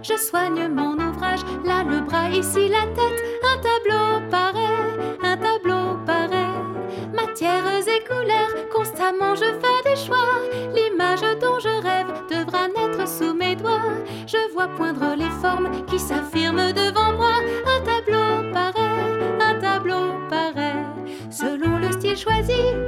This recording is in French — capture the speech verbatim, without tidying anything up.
Je soigne mon ouvrage, là le bras, ici la tête. Un tableau paraît, un tableau paraît. Matières et couleurs, constamment je fais des choix. L'image dont je rêve devra naître sous mes doigts. Je vois poindre les formes qui s'affirment devant moi. Un tableau paraît, un tableau paraît. Selon le style choisi,